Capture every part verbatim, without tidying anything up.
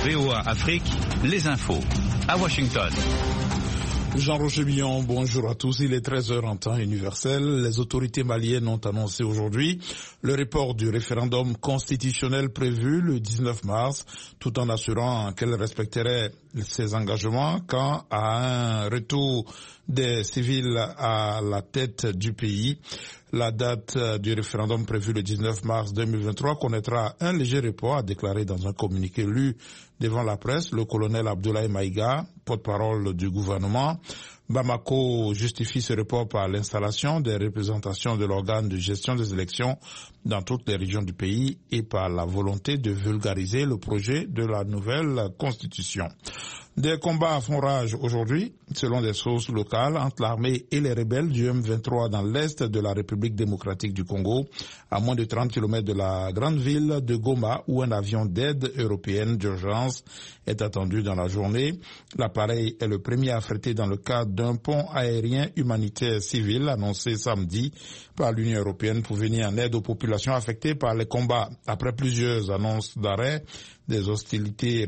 V O A Afrique, les infos. À Washington. Jean-Roger Billon, bonjour à tous. Il est treize heures en temps universel. Les autorités maliennes ont annoncé aujourd'hui le report du référendum constitutionnel prévu le dix-neuf mars, tout en assurant qu'elle respecterait ses engagements quant à un retour des civils à la tête du pays. La date du référendum prévue le dix-neuf mars deux mille vingt-trois connaîtra un léger report, a déclaré dans un communiqué lu devant la presse le colonel Abdoulaye Maïga, porte-parole du gouvernement. Bamako justifie ce report par l'installation des représentations de l'organe de gestion des élections dans toutes les régions du pays et par la volonté de vulgariser le projet de la nouvelle constitution. Des combats font rage aujourd'hui, selon des sources locales, entre l'armée et les rebelles du M vingt-trois dans l'est de la République démocratique du Congo, à moins de trente kilomètres de la grande ville de Goma, où un avion d'aide européenne d'urgence est attendu dans la journée. L'appareil est le premier affrété dans le cadre d'un pont aérien humanitaire civil annoncé samedi par l'Union européenne pour venir en aide aux populations affectées par les combats. Après plusieurs annonces d'arrêt, des hostilités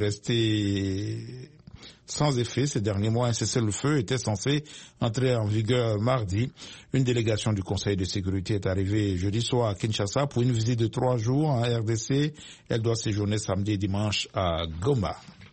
restées sans effet ces derniers mois, un cessez-le-feu était censé entrer en vigueur mardi. Une délégation du Conseil de sécurité est arrivée jeudi soir à Kinshasa pour une visite de trois jours en R D C. Elle doit séjourner samedi et dimanche à Goma.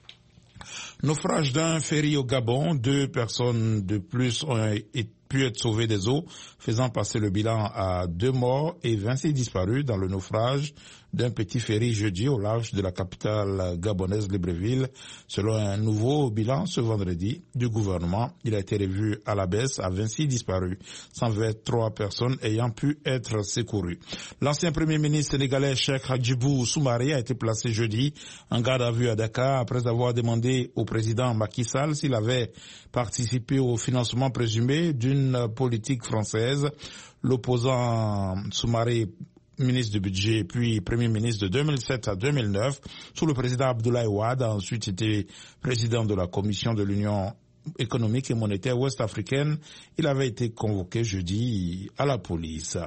Naufrage d'un ferry au Gabon, deux personnes de plus ont pu être sauvées des eaux, faisant passer le bilan à deux morts et vingt-six disparus dans le naufrage d'un petit ferry jeudi au large de la capitale gabonaise Libreville. Selon un nouveau bilan ce vendredi du gouvernement, il a été revu à la baisse à vingt-six disparus, cent vingt-trois personnes ayant pu être secourues. L'ancien premier ministre sénégalais Cheikh Hadjibou Soumaré a été placé jeudi en garde à vue à Dakar après avoir demandé au président Macky Sall s'il avait participé au financement présumé d'une politique française. L'opposant Soumaré, ministre du budget puis premier ministre de deux mille sept à deux mille neuf, sous le président Abdoulaye Wade, a ensuite été président de la commission de l'Union économique et monétaire ouest-africaine. Il avait été convoqué jeudi à la police.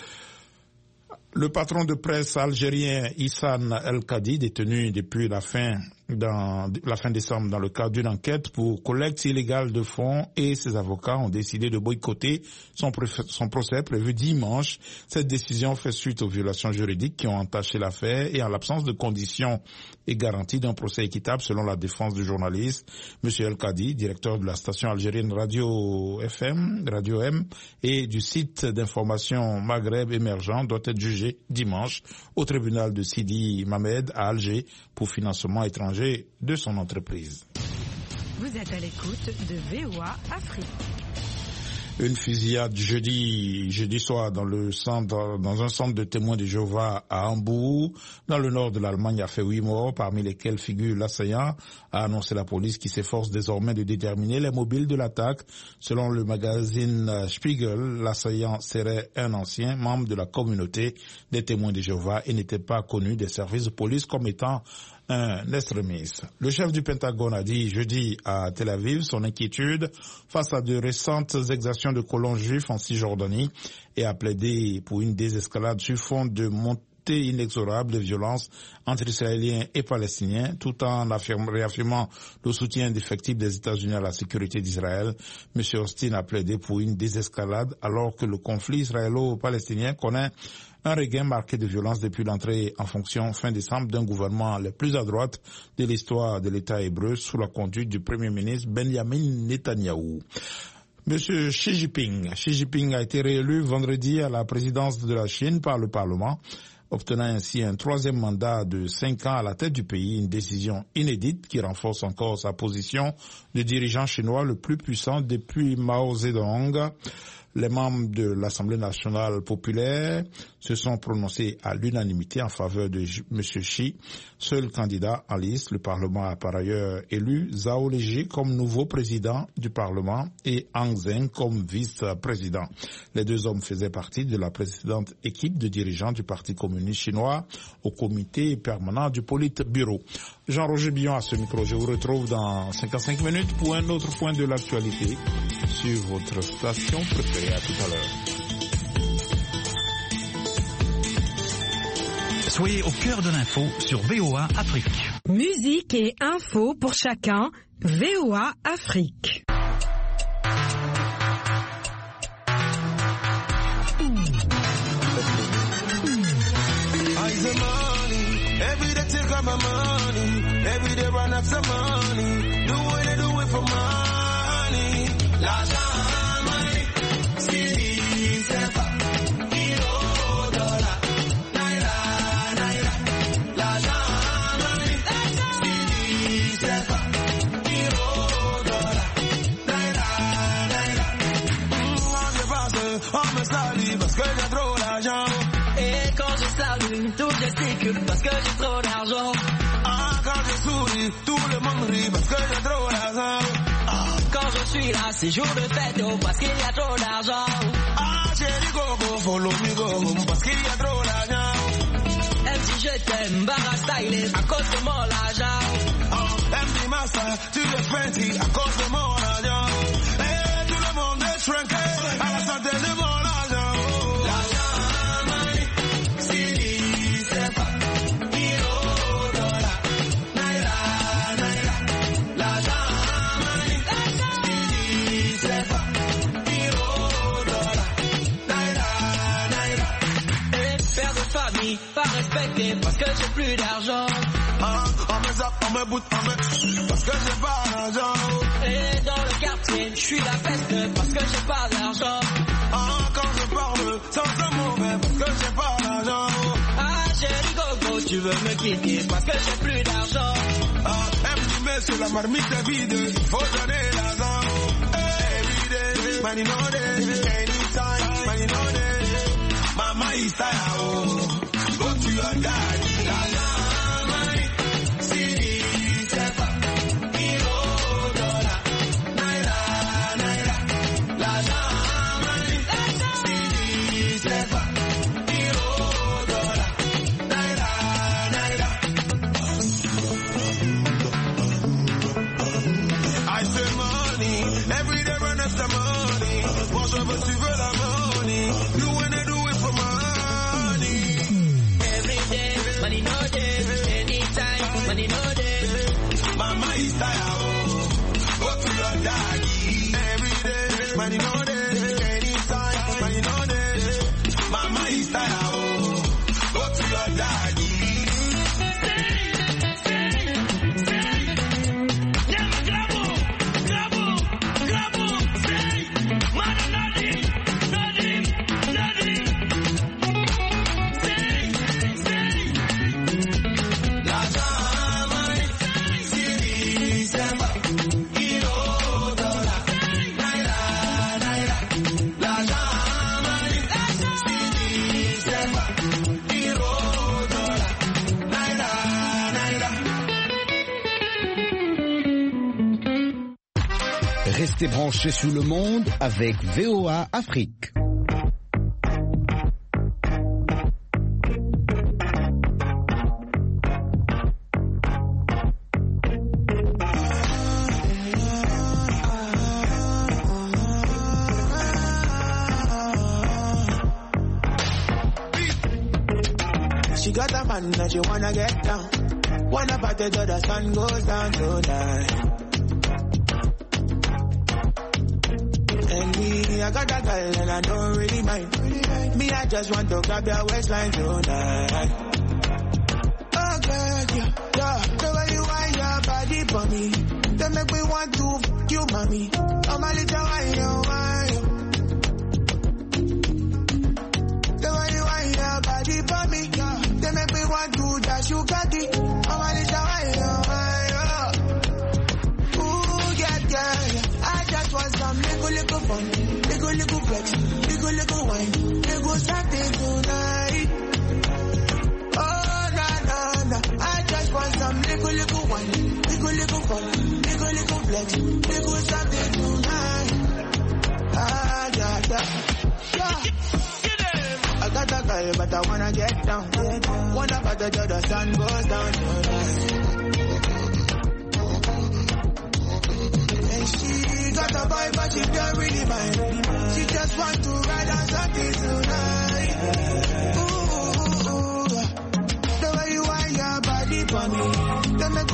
Le patron de presse algérien Issam El-Kadi, détenu depuis la fin, dans, la fin décembre dans le cadre d'une enquête pour collecte illégale de fonds, et ses avocats ont décidé de boycotter son, son procès prévu dimanche. Cette décision fait suite aux violations juridiques qui ont entaché l'affaire et en l'absence de conditions et garanties d'un procès équitable selon la défense du journaliste. Monsieur El-Kadi, directeur de la station algérienne Radio F M, Radio M et du site d'information Maghreb émergent, doit être jugé dimanche au tribunal de Sidi Mamed à Alger pour financement étranger de son entreprise. Vous êtes à l'écoute de V O A Afrique. Une fusillade jeudi, jeudi soir dans le centre, dans un centre de témoins de Jéhovah à Hambourg, dans le nord de l'Allemagne, a fait huit morts, parmi lesquels figure l'assaillant, a annoncé la police qui s'efforce désormais de déterminer les mobiles de l'attaque. Selon le magazine Spiegel, l'assaillant serait un ancien membre de la communauté des témoins de Jéhovah et n'était pas connu des services de police comme étant un extrémiste. Le chef du Pentagone a dit jeudi à Tel Aviv son inquiétude face à de récentes exactions de colons juifs en Cisjordanie et a plaidé pour une désescalade sur fond de montée inexorable de violence entre Israéliens et Palestiniens, tout en affirme, réaffirmant le soutien indéfectible des États-Unis à la sécurité d'Israël. M. Austin a plaidé pour une désescalade alors que le conflit israélo-palestinien connaît un regain marqué de violence depuis l'entrée en fonction fin décembre d'un gouvernement le plus à droite de l'histoire de l'État hébreu sous la conduite du Premier ministre Benjamin Netanyahou. Monsieur Xi Jinping. Xi Jinping a été réélu vendredi à la présidence de la Chine par le Parlement, obtenant ainsi un troisième mandat de cinq ans à la tête du pays, une décision inédite qui renforce encore sa position de dirigeant chinois le plus puissant depuis Mao Zedong. Les membres de l'Assemblée nationale populaire se sont prononcés à l'unanimité en faveur de M. Xi, seul candidat en liste. Le Parlement a par ailleurs élu Zhao Leji comme nouveau président du Parlement et Hang Zheng comme vice-président. Les deux hommes faisaient partie de la précédente équipe de dirigeants du Parti communiste chinois au comité permanent du Politburo. Jean-Roger Billon à ce micro. Je vous retrouve dans cinquante-cinq minutes pour un autre point de l'actualité sur votre station préférée. À tout à l'heure. Soyez au cœur de l'info sur V O A Afrique. Musique et info pour chacun, V O A Afrique. Every day take out my money, every day run after money, do what I do it for money. L'argent, money, city, sefa, euro, dollar, naira, naira. L'argent, money, city, sefa, euro, dollar, naira, naira. On se passe, on me salue parce que j'ai trop d'argent. Et quand je salue, tout gesticule parce que j'ai trop d'argent. Ah, quand je souris, tout le monde rit parce que j'ai trop d'argent. Ah, quand je suis là, c'est jour de fête, oh, parce qu'il y a trop d'argent. Ah, chérie Coco, follow me go home parce qu'il y a trop d'argent. Même si je t'aime, Barra style à cause de mon argent. Ah, M D Master, tu le Fenty à cause de mon argent. Et tout le monde est shrinké à la santé de mon argent. Pas respecté parce que j'ai plus d'argent. Ah, on me zappe, on me boute, on me... parce que j'ai pas d'argent. Et dans le quartier, je suis la peste parce que j'ai pas d'argent. Ah, quand je parle, ça c'est mauvais parce que j'ai pas d'argent. Ah, chérie Gogo, tu veux me quitter parce que j'ai plus d'argent. Ah, M D monsieur, la marmite est vide, il faut donner l'argent. Every day, money no day, anytime, money no day. Mama is tired, go to your daddy, la la, money, city, sefa, euro, dollar, naira, naira, la la, money, city, sefa, euro, dollar, naira, naira. I say money, every day run after money, moi je veux suivre la money, you wanna do it for money. Money no day, anytime, money no day. Mama is tired, go to your daddy. Every day, money no day, anytime, money no day. Mama is tired, go to your daddy. Restez branchés sur le monde avec V O A Afrique. She got a man that she wanna get down. Wanna party till the sun goes down tonight. And me, I got a girl and I don't really mind. Me, I just want to grab your waistline tonight. Oh girl, yeah, yeah. The way you wind your body for me, they make me want to f*** you, mommy. Oh my little wine, oh wine. The way you wind your body for me, yeah. They make me want to dash you, caddy. Oh my little wine, oh wine. Ooh, yeah, yeah, yeah. I just want some little, little fun, little, little flex, little, little wine, little something tonight. Oh, na, na, na. I just want some little, little wine, little, little fun, little, little flex, little something tonight. Ah, yeah, yeah, yeah. I got a girl, but I wanna get down. Wanna party till the sun goes down tonight. And she got a boy, but she don't really mind. She just want to ride on something tonight.